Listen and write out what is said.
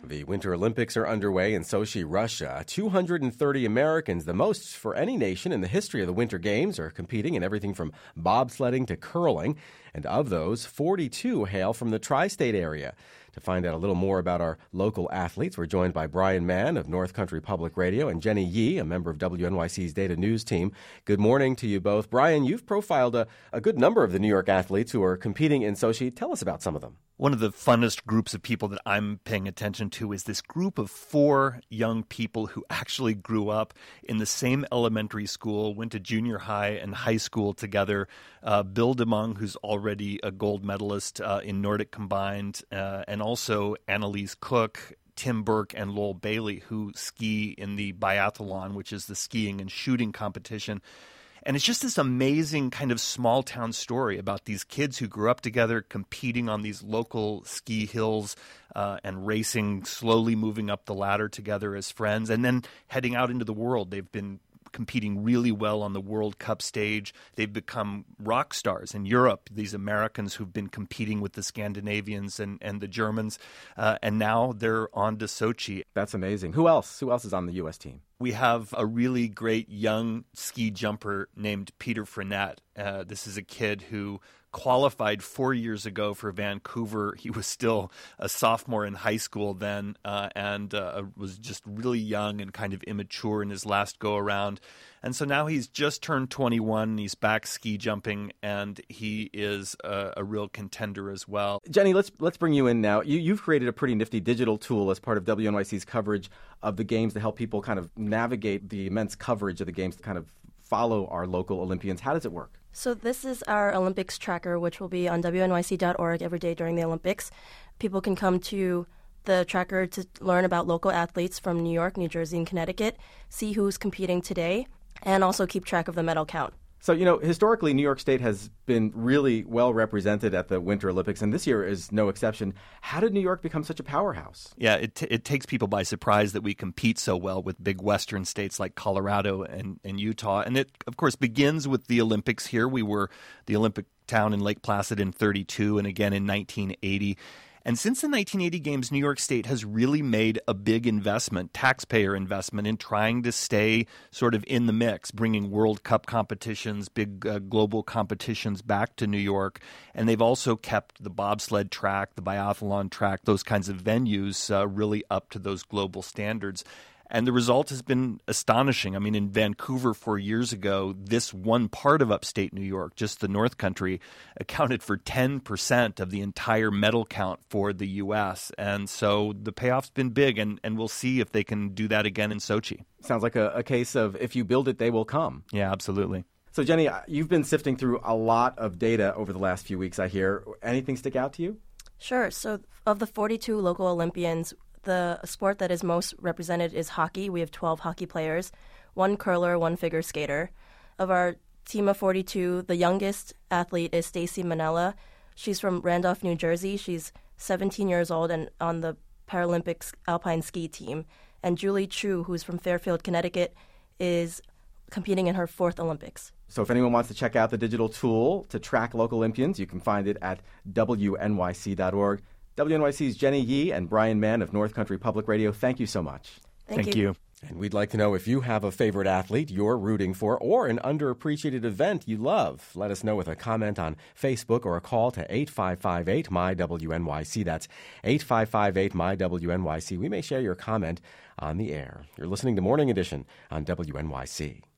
The Winter Olympics are underway in Sochi, Russia. 230 Americans, the most for any nation in the history of the Winter Games, are competing in everything from bobsledding to curling. And of those, 42 hail from the tri-state area. To find out a little more about our local athletes, we're joined by Brian Mann of North Country Public Radio and Jenny Yee, a member of WNYC's Data News team. Good morning to you both. Brian, you've profiled a good number of the New York athletes who are competing in Sochi. Tell us about some of them. One of the funnest groups of people that I'm paying attention to is this group of 4 young people who actually grew up in the same elementary school, went to junior high and high school together. Bill DeMong, who's already a gold medalist in Nordic combined, and also Annalise Cook, Tim Burke, and Lowell Bailey, who ski in the biathlon, which is the skiing and shooting competition. And it's just this amazing kind of small town story about these kids who grew up together, competing on these local ski hills and racing, slowly moving up the ladder together as friends, and then heading out into the world. They've been competing really well on the World Cup stage. They've become rock stars in Europe, these Americans who've been competing with the Scandinavians and the Germans, and now they're on to Sochi. That's amazing. Who else? Who else is on the U.S. team? We have a really great young ski jumper named Peter Frenette. This is a kid who qualified 4 years ago for Vancouver. He was still a sophomore in high school then and was just really young and kind of immature in his last go-around. And so now he's just turned 21. He's back ski jumping, and he is a real contender as well. Jenny, let's bring you in now. You've created a pretty nifty digital tool as part of WNYC's coverage of the games to help people kind of navigate the immense coverage of the games, to kind of follow our local Olympians. How does it work? So this is our Olympics tracker, which will be on WNYC.org every day during the Olympics. People can come to the tracker to learn about local athletes from New York, New Jersey, and Connecticut, see who's competing today, and also keep track of the medal count. So, historically, New York State has been really well represented at the Winter Olympics, and this year is no exception. How did New York become such a powerhouse? Yeah, it takes people by surprise that we compete so well with big Western states like Colorado and Utah. And it, of course, begins with the Olympics here. We were the Olympic town in Lake Placid in 1932 and again in 1980. And since the 1980 Games, New York State has really made a big investment, taxpayer investment, in trying to stay sort of in the mix, bringing World Cup competitions, big global competitions back to New York. And they've also kept the bobsled track, the biathlon track, those kinds of venues really up to those global standards. And the result has been astonishing. I mean, in Vancouver 4 years ago, this one part of upstate New York, just the North Country, accounted for 10% of the entire medal count for the U.S. And so the payoff's been big, and we'll see if they can do that again in Sochi. Sounds like a case of if you build it, they will come. Yeah, absolutely. So, Jenny, you've been sifting through a lot of data over the last few weeks, I hear. Anything stick out to you? Sure. So of the 42 local Olympians, the sport that is most represented is hockey. We have 12 hockey players, 1 curler, 1 figure skater. Of our team of 42, the youngest athlete is Stacy Manella. She's from Randolph, New Jersey. She's 17 years old and on the Paralympics alpine ski team. And Julie Chu, who's from Fairfield, Connecticut, is competing in her 4th Olympics. So if anyone wants to check out the digital tool to track local Olympians, you can find it at WNYC.org. WNYC's Jenny Yee and Brian Mann of North Country Public Radio, thank you so much. Thank you. And we'd like to know if you have a favorite athlete you're rooting for or an underappreciated event you love. Let us know with a comment on Facebook or a call to 8558-MY-WNYC. That's 8558-MY-WNYC. We may share your comment on the air. You're listening to Morning Edition on WNYC.